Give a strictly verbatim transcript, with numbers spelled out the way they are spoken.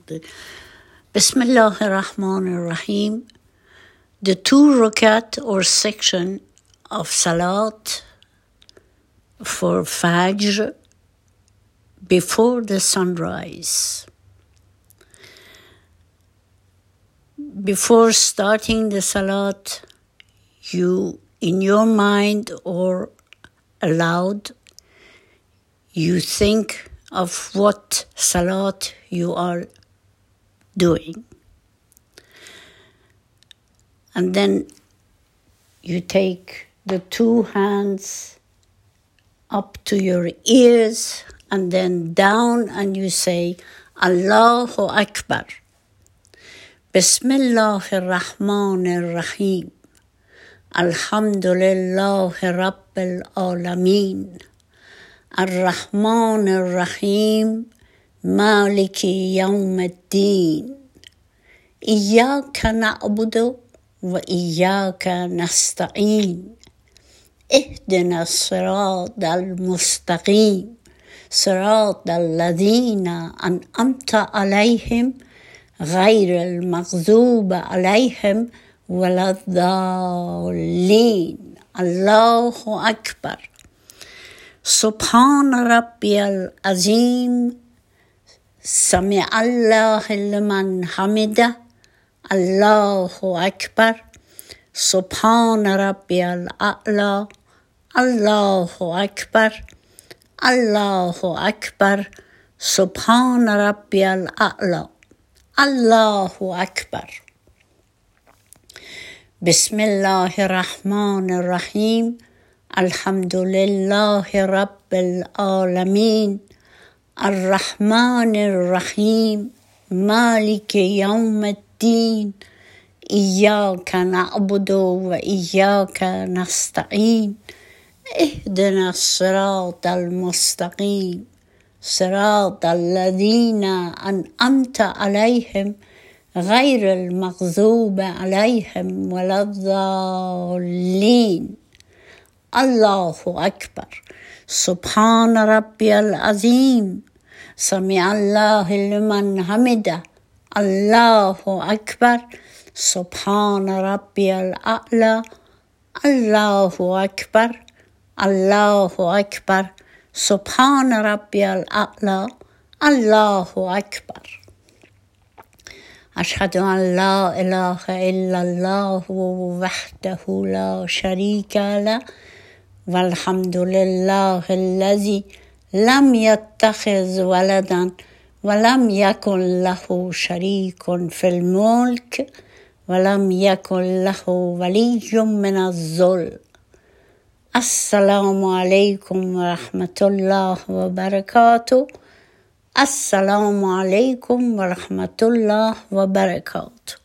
Bismillah ar-Rahman ar-Rahim. The two rakat or section of Salat for Fajr before the sunrise. Before starting the Salat, you, in your mind or aloud, you think of what Salat you are doing. And then you take the two hands up to your ears and then down, and you say, Allahu Akbar. Bismillah ar-Rahman ar-Rahim. Alhamdulillah Rabbil Alameen. Ar-Rahman ar-Rahim. Maliki Yawm ad-Din. Iyaka na'budu wa iyaka nasta'een. Ihdina as-sirat al-mustaqim. Sirat al-ladhina an'amta alayhim. غير المغضوب عليهم ولا الضالين. الله أكبر. سبحان ربي العظيم. سمع الله لمن حمده. الله أكبر. سبحان ربي الأعلى. الله أكبر. الله أكبر. سبحان ربي الأعلى. الله أكبر. بسم الله الرحمن الرحيم. الحمد لله رب العالمين. الرحمن الرحيم. مالك يوم الدين. إياك نعبد وإياك نستعين. اهدنا الصراط المستقيم. صراط الذين أنعمت عليهم غير المغضوب عليهم ولا الضالين. الله أكبر. سبحان ربي العظيم. سمع الله لمن حمده. الله أكبر. سبحان ربي الأعلى. الله أكبر. الله أكبر. سبحان ربي الأعلى. الله أكبر. أشهد أن لا إله إلا الله وحده لا شريك له والحمد لله الذي لم يتخذ ولدا ولم يكن له شريك في الملك ولم يكن له ولي من الذل. السلام عليكم ورحمة الله وبركاته. السلام عليكم ورحمة الله وبركاته.